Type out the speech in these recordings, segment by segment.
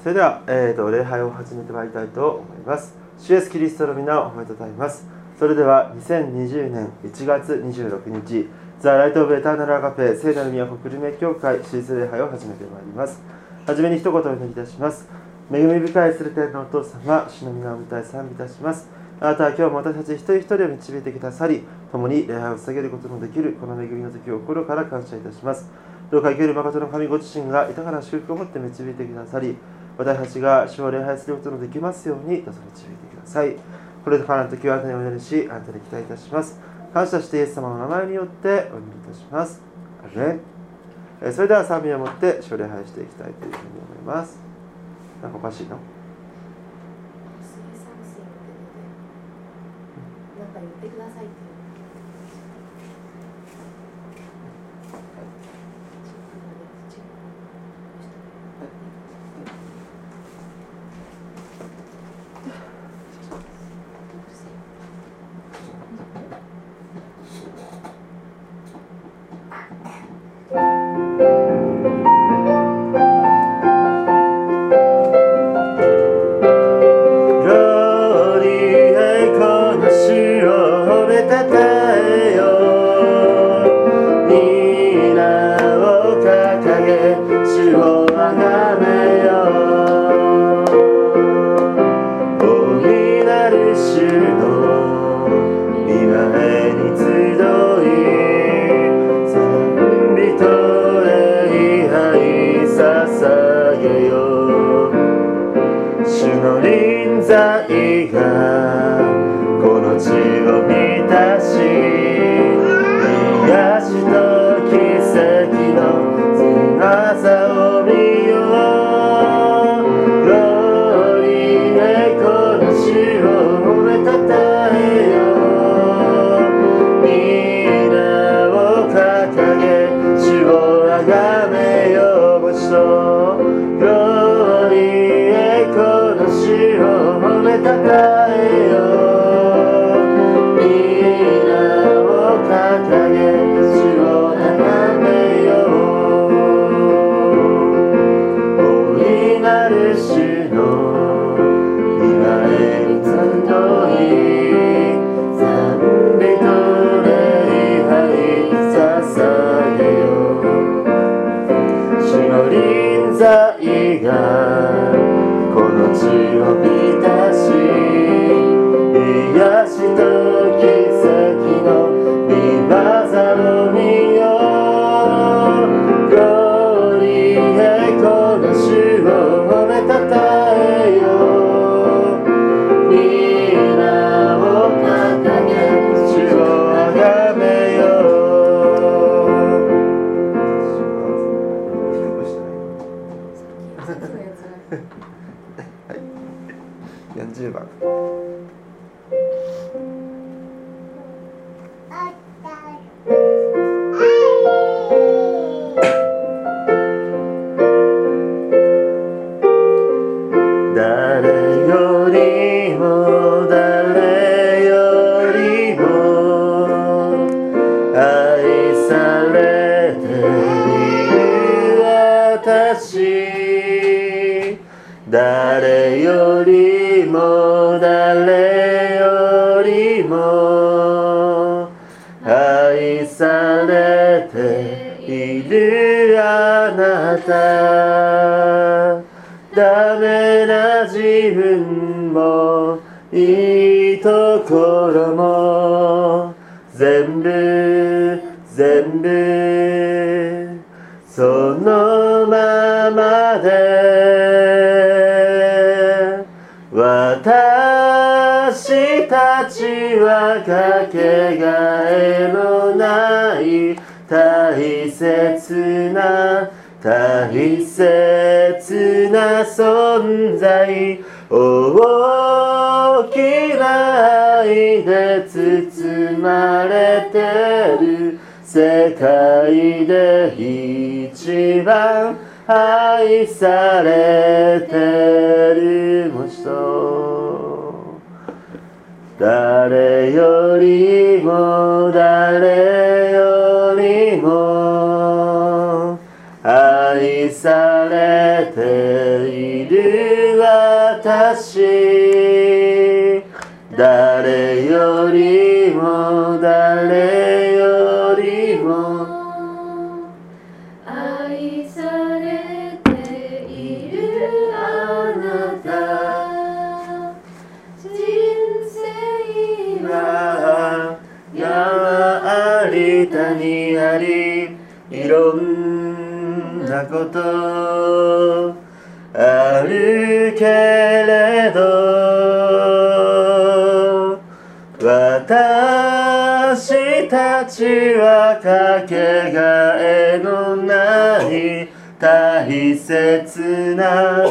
それでは、礼拝を始めてまいりたいと思います。主イエスキリストの皆をおめでとうございます。それでは2020年1月26日ザ・ライト・オブ・エターナル・アガペ聖なる都久留米教会シリーズ礼拝を始めてまいります。はじめに一言お祈りいたします。恵み深いすべてのお父様、主の皆を御礼賛美いたします。あなたは今日も私たち一人一人を導いてくださり、共に礼拝を捧げることのできるこの恵みの時を心から感謝いたします。どうか生ける誠の神ご自身が豊かな祝福を持って導いてくださり、私たちが主を礼拝することのできますようにどうぞ導いてください。これでからの時はあなたにお祈りし、あなたに期待いたします。感謝してイエス様の名前によってお祈りいたします。アメン。それでは賛美を持って主を礼拝していきたいというふうに思います。なんかおかしいの？なんか言ってくださいって。 40番。ダメな自分もいいところも全部そのままで私たちはかけがえのない大切な存在大きな愛で包まれてる世界で一番愛されてるも人誰よりも愛されている下にありいろんなことあるけれど私たちはかけがえのない大切な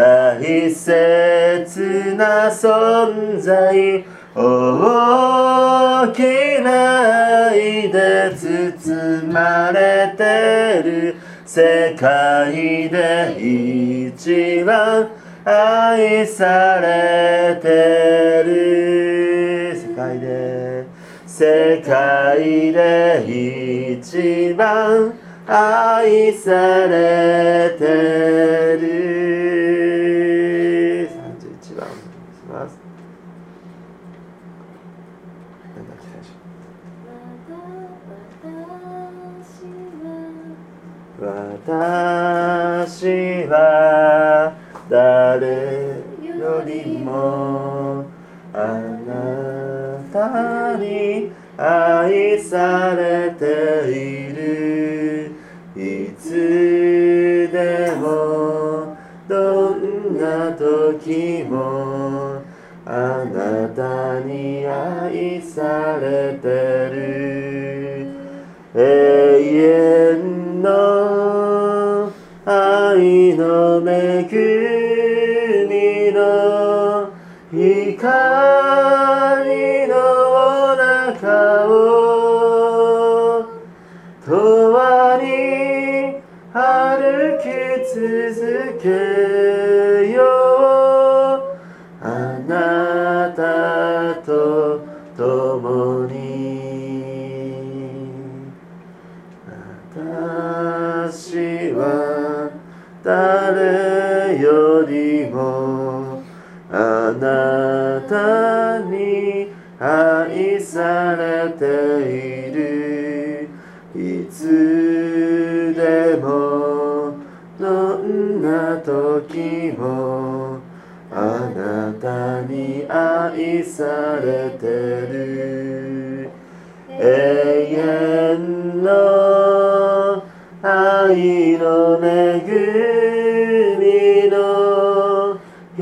存在大きな愛で包まれてる世界で一番愛されてる世界で一番愛されてる31番お願いします。私は誰よりもあなたに愛されているいつでもどんな時もあなたに愛されてる永遠の愛の恵みの光の中を永に歩き続けようあなたと共に私は誰よりもあなたに愛されているいつでもどんな時もあなたに愛されてる永遠の愛の恵みの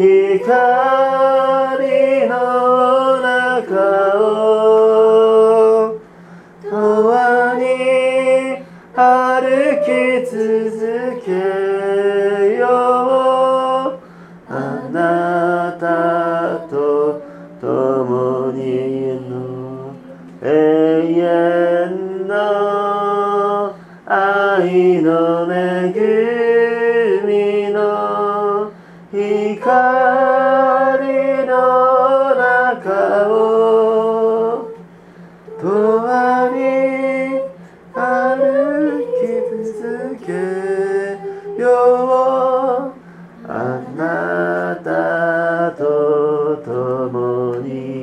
光の中を永に歩き続けようあなたと共にの永遠の愛の恵みの光の中を永に歩き続けようあなたと共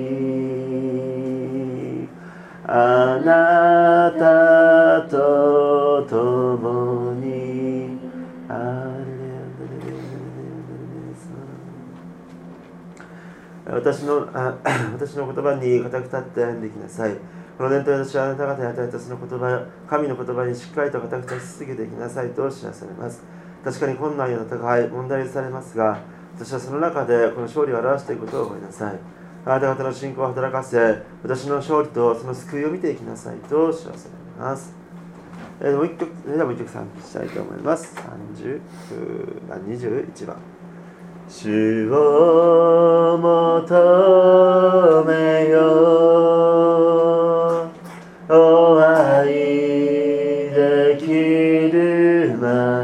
にあなたと共に私の言葉に固く立って歩んできなさい。この念と私はあなた方に与えたその言葉、神の言葉にしっかりと固く立ち続けていきなさいと知らされます。確かに困難や戦い、問題されますが、私はその中でこの勝利を表していくことを覚えなさい。あなた方の信仰を働かせ、私の勝利とその救いを見ていきなさいと知らされます。もう一曲賛美したいと思います。21番。主を求めよお愛できる間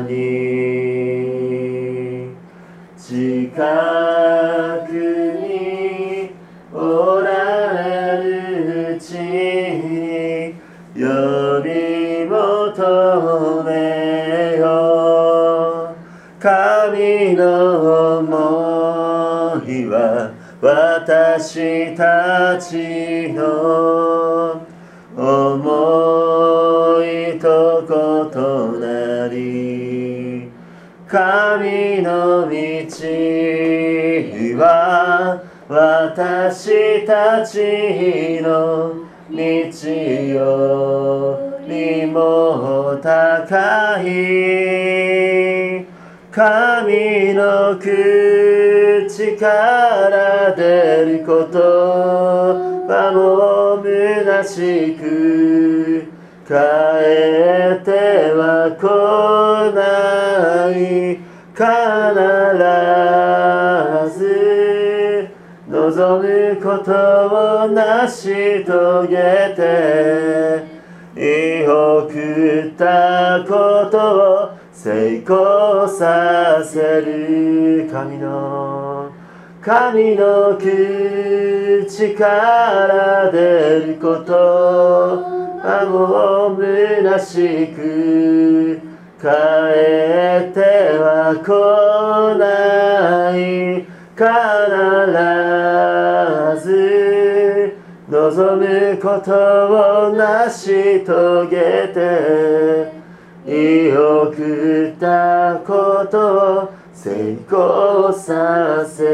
に近くにおられるうちに呼び求めよ神の想いは私たちの思いと異なり神の道は私たちの道よ高い神の口から出る言葉も虚しく帰っては来ない必ず望むことを成し遂げて言い送ったことを成功させる神の口から出ることも虚しく帰っては来ない必ず望むことを成し遂げて言い送ったことを成功させ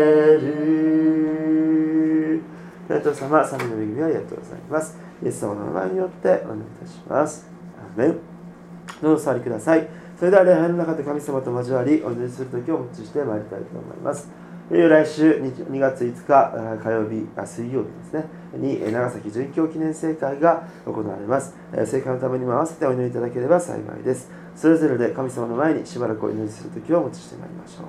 る。天父様、神の恵みをありがとうございます。イエス様の名前によってお願いいたします。アーメン。どうぞお座りください。それでは礼拝の中で神様と交わりお祈りする時をお持ちしてまいりたいと思います。来週2月5日火曜日、水曜日ですねに長崎殉教記念聖会が行われます。聖会のためにも合わせてお祈りいただければ幸いです。それぞれで神様の前にしばらくお祈りする時をお持ちしてまいりましょう。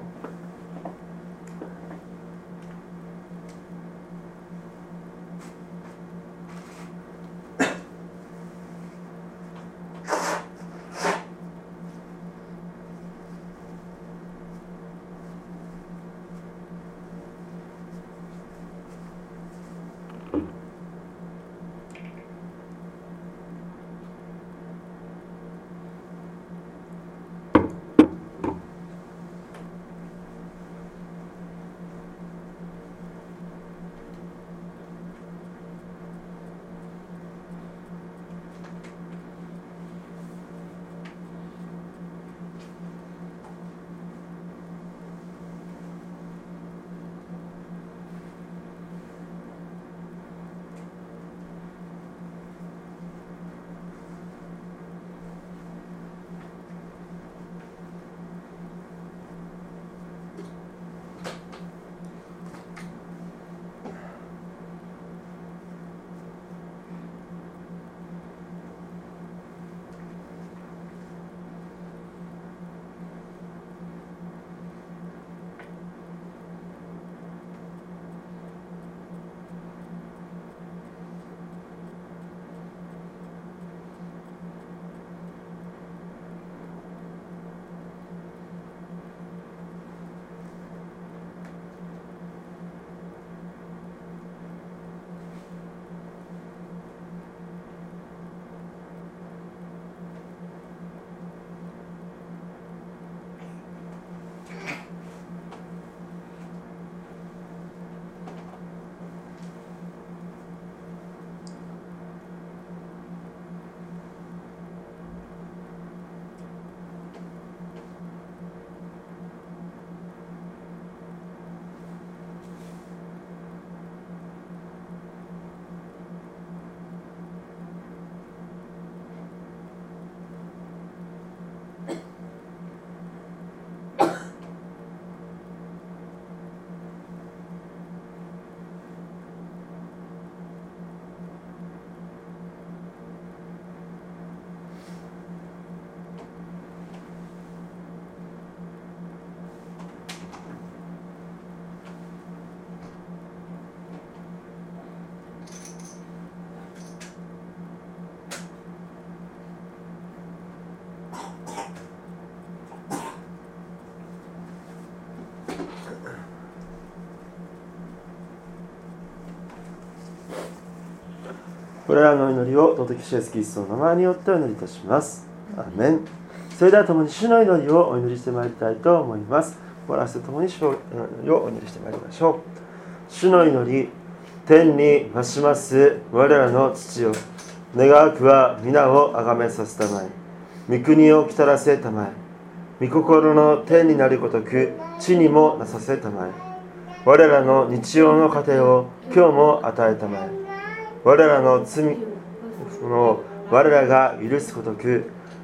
これらの祈りを尊き主イエスキリストの名前によってお祈りいたします。アーメン。それでは共に主の祈りをお祈りしてまいりたいと思います。心合わせて共に主の祈りをお祈りしてまいりましょう。主の祈り、天に増します我らの父よ、願わくは皆をあがめさせたまえ、御国を来たらせたまえ、御心の天になるごとく地にもなさせたまえ、我らの日曜の糧を今日も与えたまえ、我らの罪を我らが許すごとく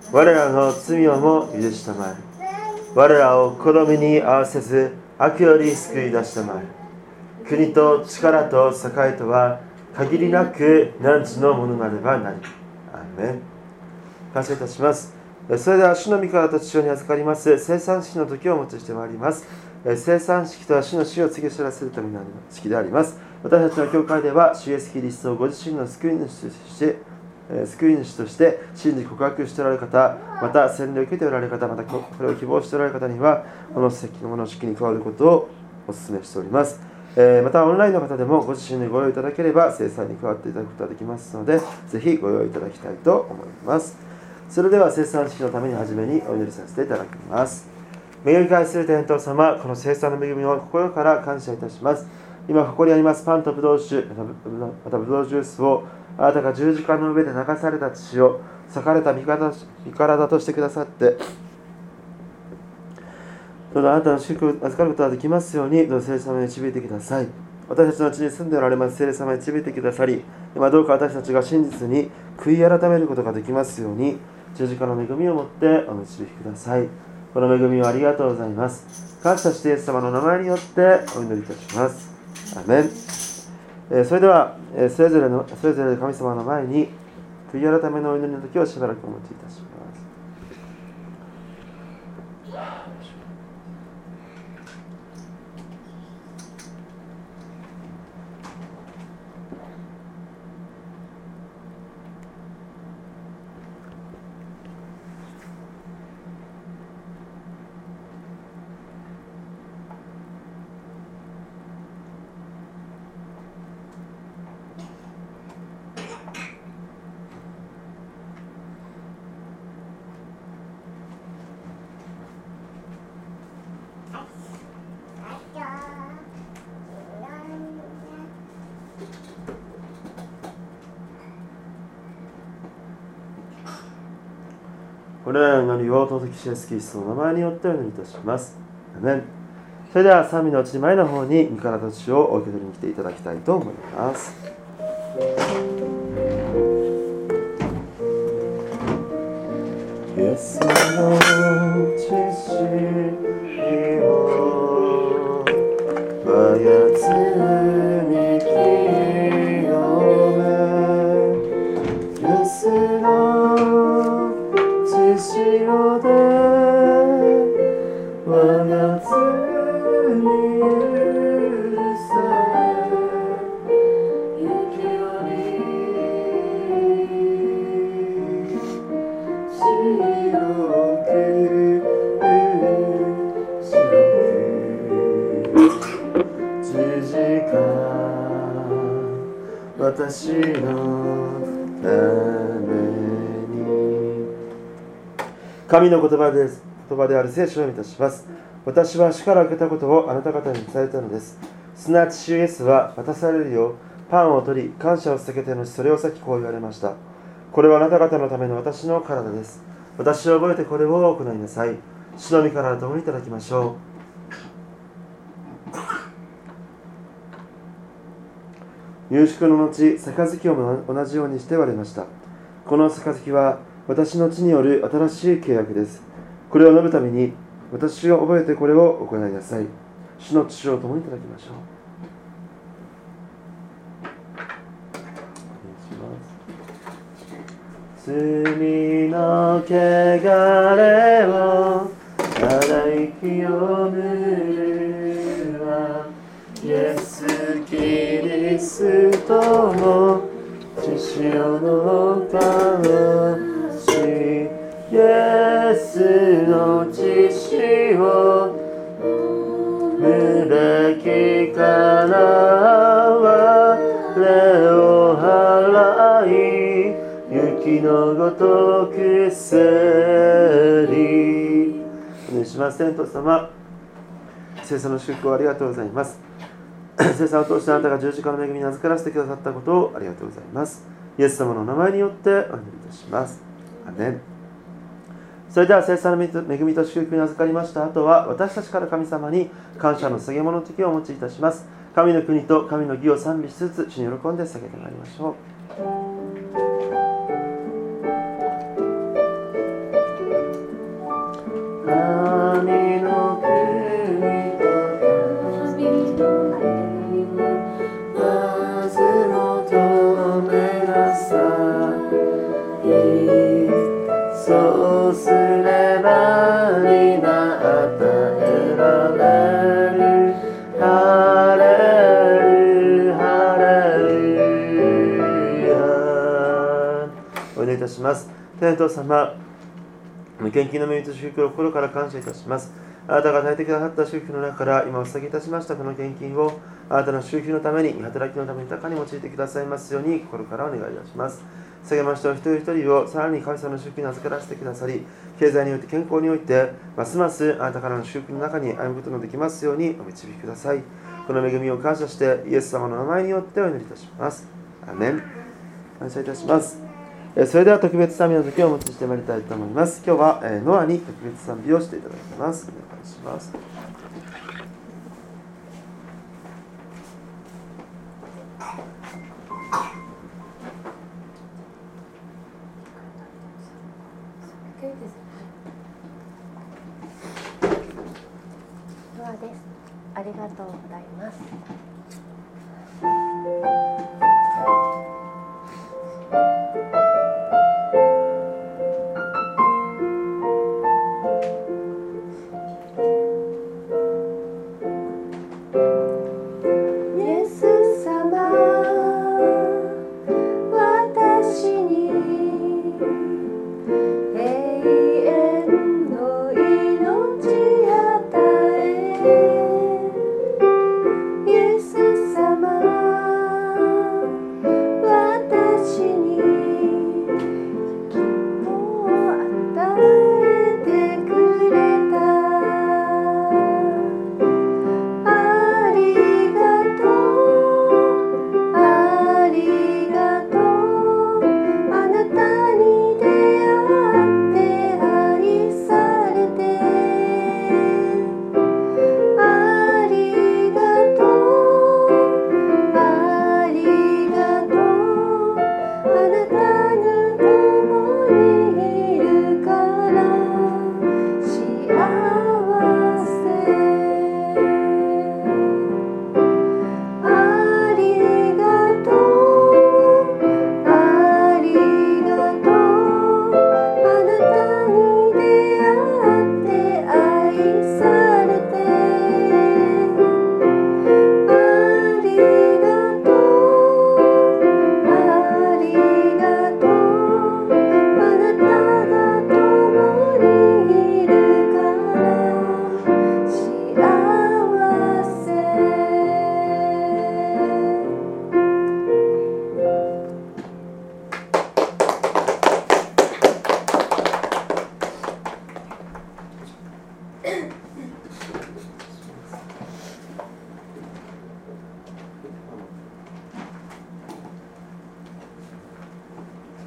我らの罪をも許したまえ。我らを試みに合わせず悪より救い出したまえ。国と力と栄とは限りなく汝のものなればなり。アーメン。感謝いたします。それでは主の御顔と父親に預かります聖餐式の時をお持ちしてまいります。聖餐式とは主の死を告げ知らせるための式であります。私たちの教会では主イエスキリストをご自身の救い主として信じ告白しておられる方、また洗礼を受けておられる方、またこれを希望しておられる方にはこの式に加わることをお勧めしております。またオンラインの方でもご自身でご用意いただければ聖餐に加わっていただくことができますので、ぜひご用意いただきたいと思います。それでは聖餐式のために初めにお祈りさせていただきます。恵み返する天父様、この聖餐の恵みを心から感謝いたします。今ここにありますパンとブドウ酒、またブドウジュースをあなたが十字架の上で流された血を裂かれた身体としてくださって、どうぞあなたの祝福を預かることができますように、どうぞ聖霊様に導いてください。私たちのうちに住んでおられます聖霊様に導いてくださり、今どうか私たちが真実に悔い改めることができますように、十字架の恵みをもってお導きください。この恵みをありがとうございます。感謝してイエス様の名前によってお祈りいたします。アーメン。それではそれぞれ神様の前に悔い改めのお祈りの時をしばらくお持ちいたします。これらの祈りを尊き主イエスキリストの名前によってお祈りいたします。アメン。それでは賛美のうちに前の方に御体と血をお受け取りに来ていただきたいと思います。イエスの血を我が罪清め、イエスの塩で我が罪許され、雪より白く十字架私のため神の言葉である聖書を読みいたします。私は主から受けたことをあなた方に伝えたのです。すなわち主イエスは渡されるようパンを取り感謝を捧げてのちそれを先こう言われました。これはあなた方のための私の体です。私を覚えてこれを行いなさい。主の御体と共にいただきましょう。夕食の後、杯を同じようにして割れました。この杯は私の血による新しい契約です。これを飲むために私を覚えてこれを行いなさい。主の血を共にいただきましょう。罪の汚れを洗い清めるはイエス・キリストの血潮の川イエスの血潮無歴から我を払い雪のごとくせり。お願いします。天父様、聖餐の祝福をありがとうございます。聖餐を通してあなたが十字架の恵みに預からせてくださったことをありがとうございます。イエス様の名前によってお祈りいたします。アメン。それでは聖餐の恵みと祝福に預かりました後は、私たちから神様に感謝の捧げ物の時をお持ちいたします。神の国と神の義を賛美しつつ主に喜んで捧げてまいりましょう。 そうすれば皆与えられる。ハレルハレルヤ。お祈りいたします。天父様、献金の恵みと祝福を心から感謝いたします。あなたが与えてくださった祝福の中から今お捧げいたしましたこの献金をあなたの祝福のために働きのために豊かに用いてくださいますように心からお願いいたします。下げました一人一人をさらに神様の祝福に預からせてくださり、経済において健康においてますますあなたからの祝福の中に歩むことができますようにお導きください。この恵みを感謝してイエス様の名前によってお祈りいたします。アーメン。感謝いたします。それでは特別賛美の時をお持ちしてまいりたいと思います。今日はノアに特別賛美をしていただきます。お願いします。 ノアです。ありがとうございます。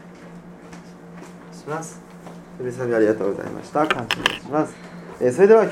皆さんありがとうございました。感謝いたします。それでは